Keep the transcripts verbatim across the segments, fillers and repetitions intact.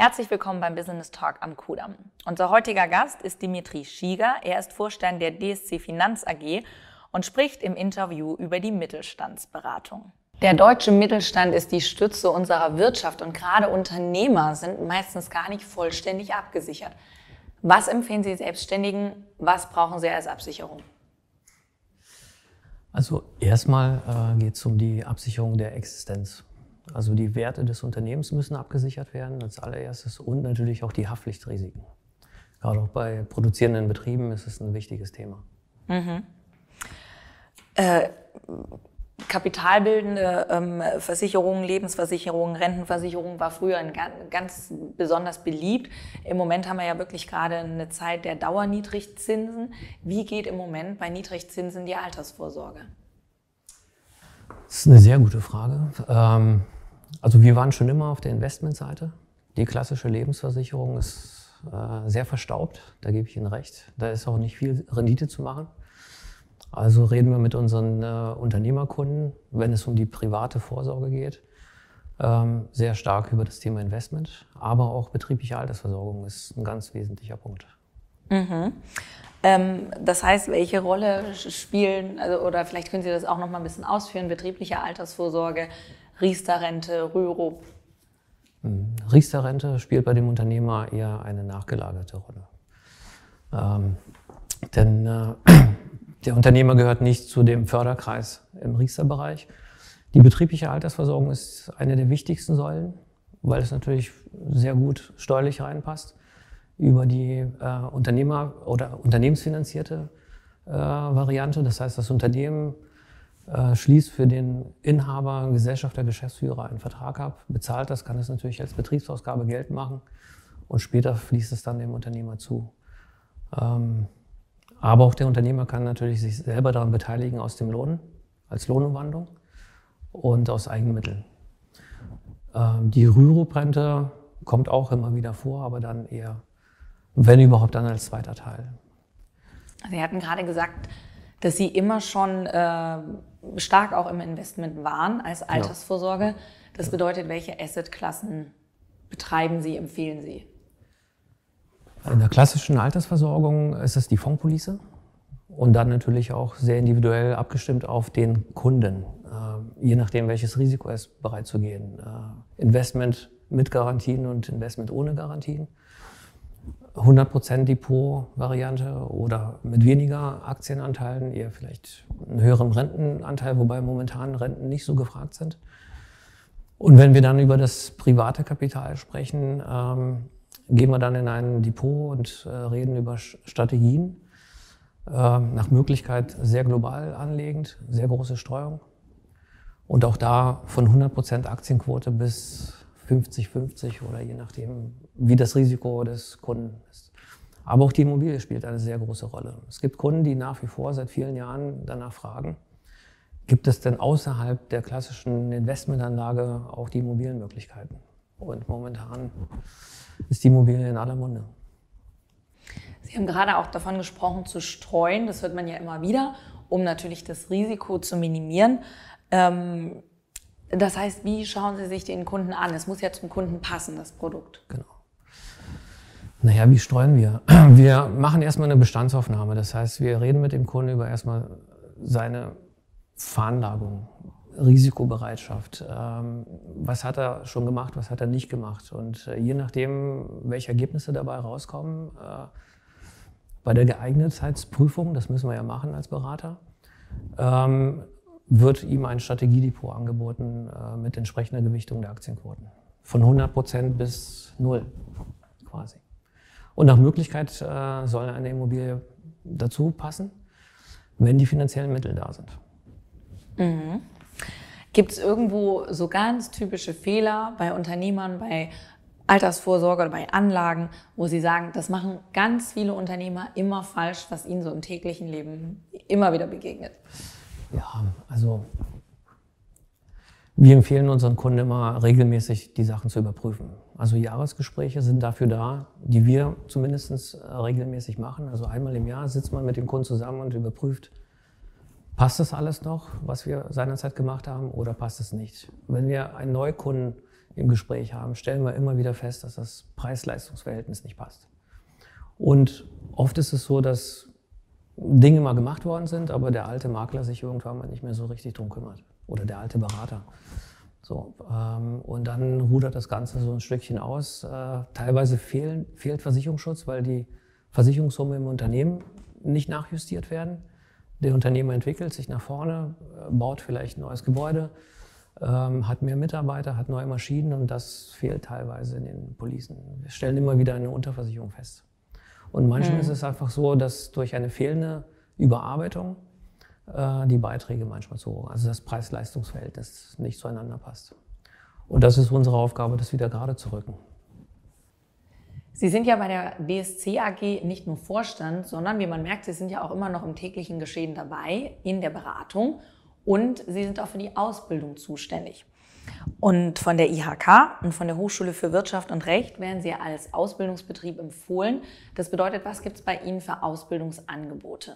Herzlich willkommen beim Business Talk am Kudamm. Unser heutiger Gast ist Dimitri Schieger. Er ist Vorstand der D S C Finanz A G und spricht im Interview über die Mittelstandsberatung. Der deutsche Mittelstand ist die Stütze unserer Wirtschaft und gerade Unternehmer sind meistens gar nicht vollständig abgesichert. Was empfehlen Sie Selbstständigen? Was brauchen Sie als Absicherung? Also erstmal äh, geht es um die Absicherung der Existenz. Also die Werte des Unternehmens müssen abgesichert werden als allererstes und natürlich auch die Haftpflichtrisiken. Gerade auch bei produzierenden Betrieben ist es ein wichtiges Thema. Mhm. Äh, kapitalbildende ähm, Versicherungen, Lebensversicherungen, Rentenversicherungen war früher ein ganz, ganz besonders beliebt. Im Moment haben wir ja wirklich gerade eine Zeit der Dauerniedrigzinsen. Wie geht im Moment bei Niedrigzinsen die Altersvorsorge? Das ist eine sehr gute Frage. Ähm, also wir waren schon immer auf der Investmentseite. Die klassische Lebensversicherung ist äh, sehr verstaubt, da gebe ich Ihnen recht. Da ist auch nicht viel Rendite zu machen. Also reden wir mit unseren äh, Unternehmerkunden, wenn es um die private Vorsorge geht, ähm, sehr stark über das Thema Investment. Aber auch betriebliche Altersversorgung ist ein ganz wesentlicher Punkt. Mhm. Ähm, das heißt, welche Rolle spielen, also, oder vielleicht können Sie das auch noch mal ein bisschen ausführen, betriebliche Altersvorsorge, Riester-Rente, Rürup? Riester-Rente spielt bei dem Unternehmer eher eine nachgelagerte Rolle. Ähm, denn äh, der Unternehmer gehört nicht zu dem Förderkreis im Riester-Bereich. Die betriebliche Altersversorgung ist eine der wichtigsten Säulen, weil es natürlich sehr gut steuerlich reinpasst über die äh, Unternehmer- oder unternehmensfinanzierte äh, Variante. Das heißt, das Unternehmen äh, schließt für den Inhaber, Gesellschafter, Geschäftsführer einen Vertrag ab, bezahlt das, kann es natürlich als Betriebsausgabe Geld machen und später fließt es dann dem Unternehmer zu. Ähm, aber auch der Unternehmer kann natürlich sich selber daran beteiligen aus dem Lohn, als Lohnumwandlung und aus Eigenmitteln. Ähm, die Rürup-Rente kommt auch immer wieder vor, aber dann eher, wenn überhaupt, dann als zweiter Teil. Sie hatten gerade gesagt, dass Sie immer schon äh, stark auch im Investment waren als Altersvorsorge. Ja. Das bedeutet, welche Assetklassen betreiben Sie, empfehlen Sie? In der klassischen Altersversorgung ist es die Fondspolice und dann natürlich auch sehr individuell abgestimmt auf den Kunden, äh, je nachdem, welches Risiko er ist bereit zu gehen. Äh, Investment mit Garantien und Investment ohne Garantien. hundert Prozent Depot-Variante oder mit weniger Aktienanteilen, eher vielleicht einen höheren Rentenanteil, wobei momentan Renten nicht so gefragt sind. Und wenn wir dann über das private Kapital sprechen, ähm, gehen wir dann in ein Depot und äh, reden über Strategien, äh, nach Möglichkeit sehr global anlegend, sehr große Streuung und auch da von hundert Prozent Aktienquote bis fünfzig fünfzig oder je nachdem, wie das Risiko des Kunden ist. Aber auch die Immobilie spielt eine sehr große Rolle. Es gibt Kunden, die nach wie vor seit vielen Jahren danach fragen, gibt es denn außerhalb der klassischen Investmentanlage auch die Immobilienmöglichkeiten? Und momentan ist die Immobilie in aller Munde. Sie haben gerade auch davon gesprochen, zu streuen. Das hört man ja immer wieder, um natürlich das Risiko zu minimieren. Ähm, Das heißt, wie schauen Sie sich den Kunden an? Es muss ja zum Kunden passen, das Produkt. Genau. Naja, wie streuen wir? Wir machen erstmal eine Bestandsaufnahme. Das heißt, wir reden mit dem Kunden über erstmal seine Veranlagung, Risikobereitschaft. Ähm, was hat er schon gemacht, was hat er nicht gemacht? Und äh, je nachdem, welche Ergebnisse dabei rauskommen, äh, bei der Geeignetheitsprüfung, das müssen wir ja machen als Berater, ähm, wird ihm ein Strategiedepot angeboten äh, mit entsprechender Gewichtung der Aktienquoten. Von hundert Prozent bis null quasi. Und nach Möglichkeit äh, soll eine Immobilie dazu passen, wenn die finanziellen Mittel da sind. Mhm. Gibt es irgendwo so ganz typische Fehler bei Unternehmern, bei Altersvorsorge oder bei Anlagen, wo Sie sagen, das machen ganz viele Unternehmer immer falsch, was ihnen so im täglichen Leben immer wieder begegnet? Ja, also wir empfehlen unseren Kunden immer regelmäßig die Sachen zu überprüfen. Also Jahresgespräche sind dafür da, die wir zumindest regelmäßig machen. Also einmal im Jahr sitzt man mit dem Kunden zusammen und überprüft, passt das alles noch, was wir seinerzeit gemacht haben, oder passt es nicht? Wenn wir einen Neukunden im Gespräch haben, stellen wir immer wieder fest, dass das Preis-Leistungs-Verhältnis nicht passt. Und oft ist es so, dass Dinge mal gemacht worden sind, aber der alte Makler sich irgendwann mal nicht mehr so richtig drum kümmert. Oder der alte Berater. So, ähm, und dann rudert das Ganze so ein Stückchen aus. Äh, teilweise fehlen, fehlt Versicherungsschutz, weil die Versicherungssumme im Unternehmen nicht nachjustiert werden. Der Unternehmer entwickelt sich nach vorne, äh, baut vielleicht ein neues Gebäude, ähm, hat mehr Mitarbeiter, hat neue Maschinen und das fehlt teilweise in den Policen. Wir stellen immer wieder eine Unterversicherung fest. Und manchmal mhm. ist es einfach so, dass durch eine fehlende Überarbeitung äh, die Beiträge manchmal zu hoch, also das Preis-Leistungs-Verhältnis nicht zueinander passt. Und das ist unsere Aufgabe, das wieder gerade zu rücken. Sie sind ja bei der B S C A G nicht nur Vorstand, sondern wie man merkt, Sie sind ja auch immer noch im täglichen Geschehen dabei, in der Beratung und Sie sind auch für die Ausbildung zuständig. Und von der I H K und von der Hochschule für Wirtschaft und Recht werden Sie als Ausbildungsbetrieb empfohlen. Das bedeutet, was gibt es bei Ihnen für Ausbildungsangebote?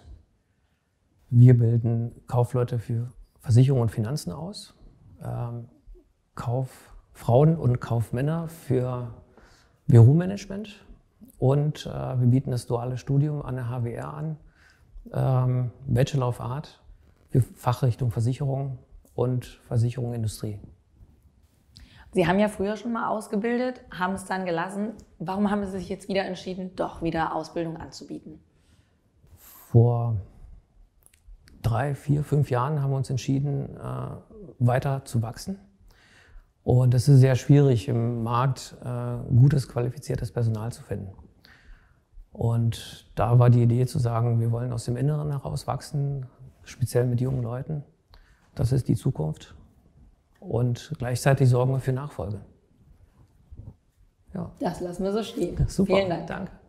Wir bilden Kaufleute für Versicherung und Finanzen aus, ähm, Kauffrauen und Kaufmänner für Büromanagement und äh, wir bieten das duale Studium an der H W R an, ähm, Bachelor of Art für Fachrichtung Versicherung und Versicherung Industrie. Sie haben ja früher schon mal ausgebildet, haben es dann gelassen. Warum haben Sie sich jetzt wieder entschieden, doch wieder Ausbildung anzubieten? Vor drei, vier, fünf Jahren haben wir uns entschieden, äh, weiter zu wachsen. Und es ist sehr schwierig, im Markt äh, gutes, qualifiziertes Personal zu finden. Und da war die Idee zu sagen, wir wollen aus dem Inneren heraus wachsen, speziell mit jungen Leuten. Das ist die Zukunft. Und gleichzeitig sorgen wir für Nachfolge. Ja. Das lassen wir so stehen. Super, Vielen Dank. Danke.